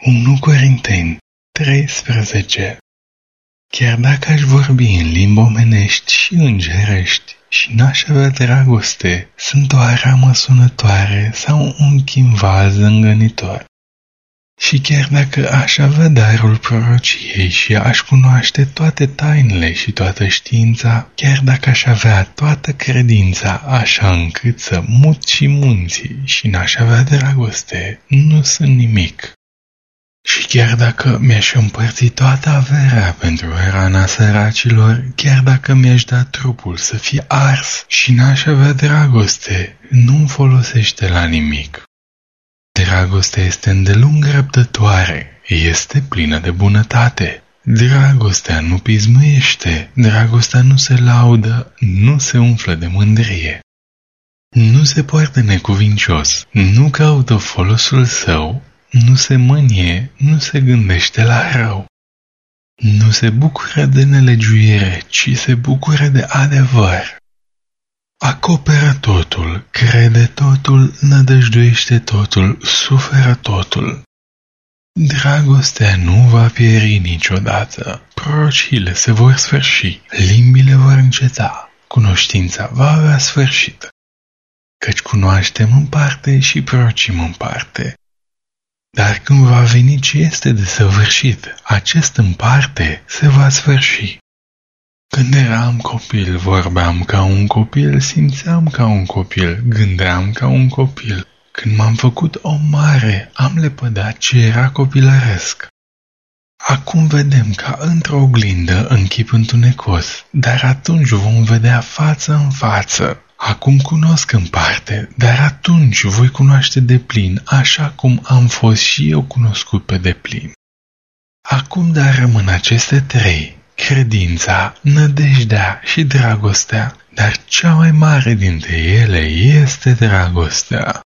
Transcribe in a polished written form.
1 Corinteni 13. Chiar dacă aș vorbi în limbi omenești și îngerești și n-aș avea dragoste, sunt o aramă sunătoare sau un chimval zângănitor. Și chiar dacă aș avea darul prorociei și aș cunoaște toate tainele și toată știința, chiar dacă aș avea toată credința așa încât să mut și munții și n-aș avea dragoste, nu sunt nimic. Și chiar dacă mi-aș împărți toată averea pentru hrana săracilor, chiar dacă mi-aș da trupul să fie ars și n-aș avea dragoste, nu-mi folosește la nimic. Dragostea este îndelung răbdătoare, este plină de bunătate. Dragostea nu pismuiește, dragostea nu se laudă, nu se umflă de mândrie. Nu se poartă necuvincios, nu caută folosul său, nu se mânie, nu se gândește la rău. Nu se bucură de nelegiuire, ci se bucură de adevăr. Acoperă totul, crede totul, nădăjduiește totul, suferă totul. Dragostea nu va pieri niciodată, prorociile se vor sfârși, limbile vor înceta, cunoștința va avea sfârșit. Căci cunoaștem în parte și prorocim în parte. Dar când va veni ce este desăvârșit, acest în parte se va sfârși. Când eram copil, vorbeam ca un copil, simțeam ca un copil, gândeam ca un copil. Când m-am făcut om mare, am lepădat ce era copilăresc. Acum vedem ca într-o oglindă în chip întunecos, dar atunci vom vedea față în față. Acum cunosc în parte, dar atunci voi cunoaște deplin, așa cum am fost și eu cunoscut pe deplin. Acum dar rămân aceste trei, credința, nădejdea și dragostea, dar cea mai mare dintre ele este dragostea.